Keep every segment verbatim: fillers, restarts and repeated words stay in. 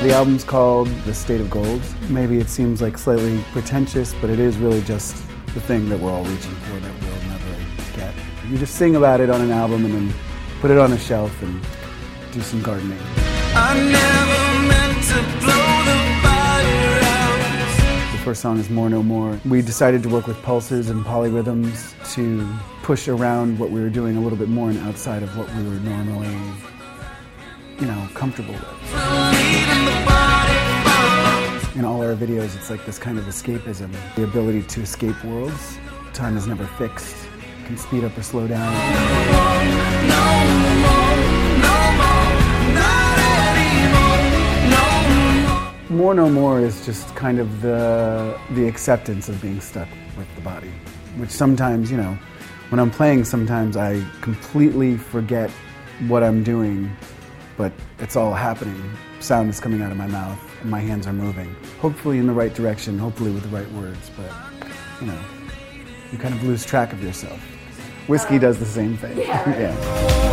The album's called The State of Gold. Maybe it seems like slightly pretentious, but it is really just the thing that we're all reaching for that we'll never get. You just sing about it on an album and then put it on a shelf and do some gardening. I never meant to blow the fire out. The first song is More No More. We decided to work with pulses and polyrhythms to push around what we were doing a little bit more and outside of what we were normally, you know, comfortable with. In all our videos, it's like this kind of escapism. The ability to escape worlds. Time is never fixed. It can speed up or slow down. More No More is just kind of the, the acceptance of being stuck with the body. Which sometimes, you know, when I'm playing, sometimes I completely forget what I'm doing, but it's all happening. Sound is coming out of my mouth, and my hands are moving. Hopefully in the right direction, hopefully with the right words, but, you know, you kind of lose track of yourself. Whiskey does the same thing. Yeah. Right. Yeah.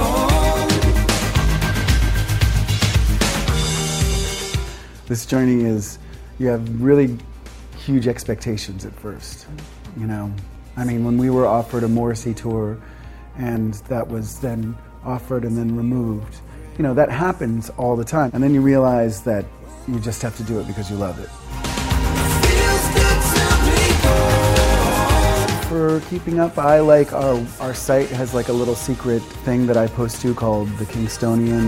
This journey is, you have really huge expectations at first, you know. I mean, when we were offered a Morrissey tour, and that was then offered and then removed, you know, that happens all the time. And then you realize that you just have to do it because you love it. For keeping up, I like our, our site has like a little secret thing that I post to called The Kingstonian.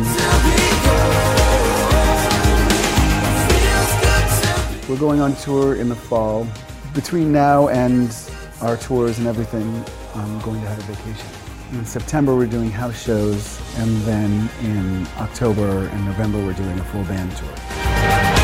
We're going on tour in the fall. Between now and our tours and everything, I'm going to have a vacation. In September we're doing house shows, and then in October and November we're doing a full band tour.